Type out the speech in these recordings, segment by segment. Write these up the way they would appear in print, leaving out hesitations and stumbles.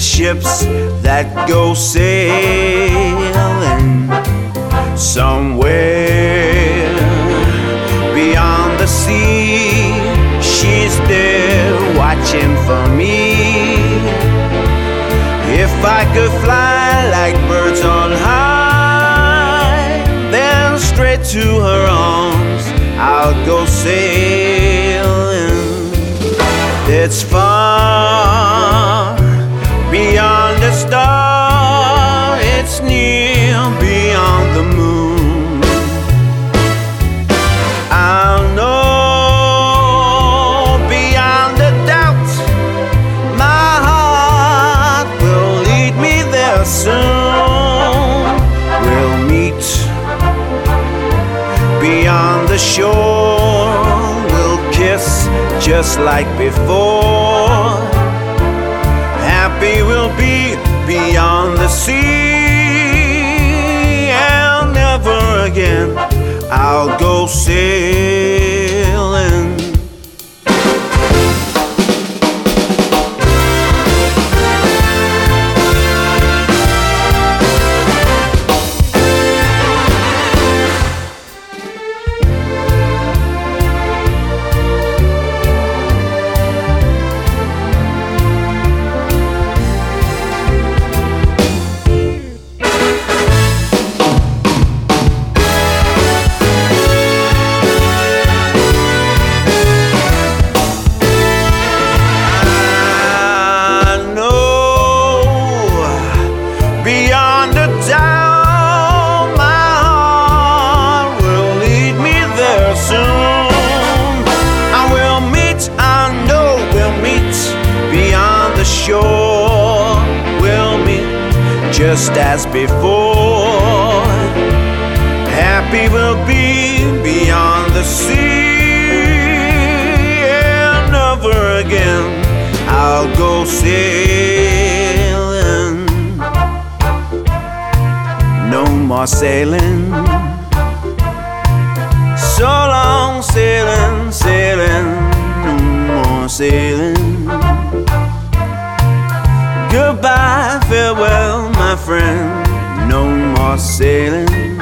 ships that go sailing somewhere beyond the sea. She's there watching for me. If I could fly like birds on high, then straight to her arms I'll go sailing. It's far beyond the star, it's near beyond the moon. I'll know beyond a doubt, my heart will lead me there soon. We'll meet beyond the shore, we'll kiss just like before. Happy we'll be beyond the sea, and never again I'll go sailing. Shore, we'll meet just as before. Happy we'll be beyond the sea, and never again I'll go sailing. No more sailing, so long sailing, sailing, no more sailing. Goodbye, farewell, my friend, no more sailing.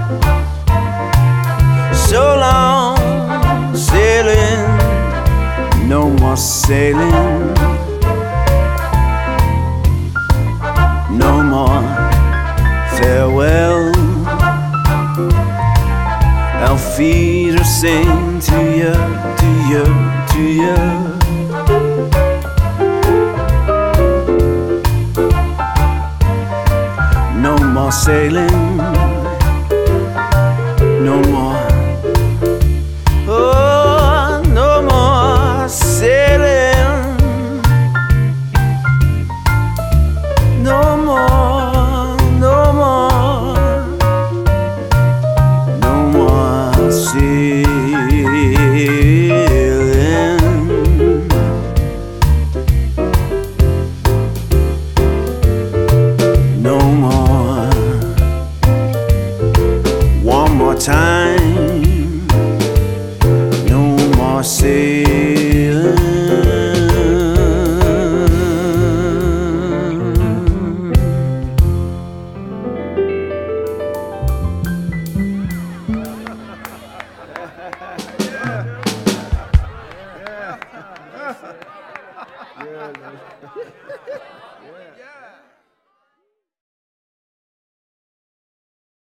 So long sailing, no more sailing. No more farewell. Auf Wiedersehen to you, to you, to you. No more sailing, no more. Oh, no more sailing. No more, no more. No more sailing. No more. One more time, no more sailing. Yeah.